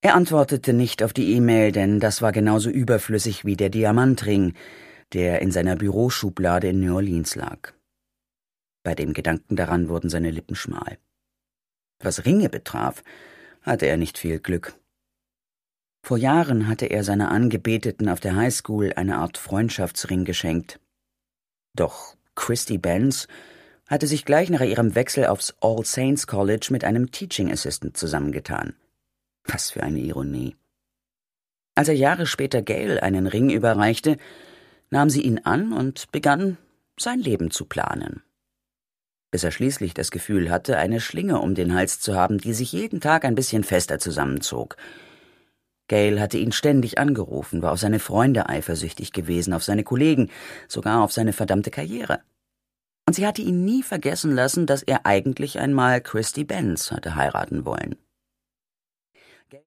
Er antwortete nicht auf die E-Mail, denn das war genauso überflüssig wie der Diamantring, der in seiner Büroschublade in New Orleans lag. Bei dem Gedanken daran wurden seine Lippen schmal. Was Ringe betraf, hatte er nicht viel Glück. Vor Jahren hatte er seiner Angebeteten auf der Highschool eine Art Freundschaftsring geschenkt. Doch Christy Benz hatte sich gleich nach ihrem Wechsel aufs All Saints College mit einem Teaching Assistant zusammengetan. Was für eine Ironie. Als er Jahre später Gail einen Ring überreichte, nahm sie ihn an und begann, sein Leben zu planen. Bis er schließlich das Gefühl hatte, eine Schlinge um den Hals zu haben, die sich jeden Tag ein bisschen fester zusammenzog. Gail hatte ihn ständig angerufen, war auf seine Freunde eifersüchtig gewesen, auf seine Kollegen, sogar auf seine verdammte Karriere. Und sie hatte ihn nie vergessen lassen, dass er eigentlich einmal Christy Benz hatte heiraten wollen.